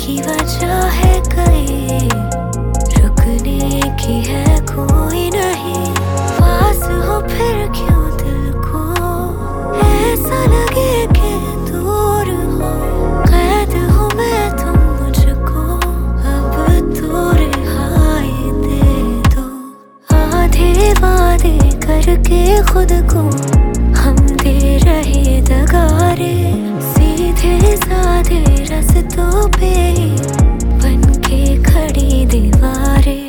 की वजह है कहीं, रुकने की है कोई नहीं। पास हो फिर क्यों दिल को ऐसा लगे कि दूर हो। कैद हूँ मैं तुम मुझको, अब तो रिहाई दे दो। आधे वादे करके खुद को हम दे रहे दगारे, सीधे साधे रास्तों पे बन के खड़ी दीवारें।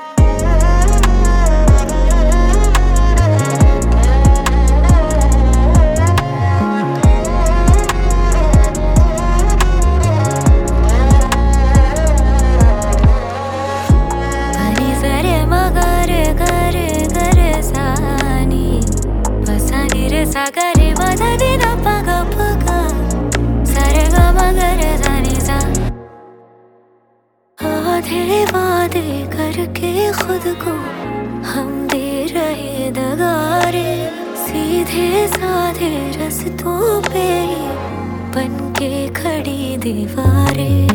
सागरे मदनी न पगा पगा सारे गा मगरे जानी जा। आधे वादे करके खुद को हम दे रहे दगारे, सीधे साधे रास्तों पे बन के खड़ी दीवारें।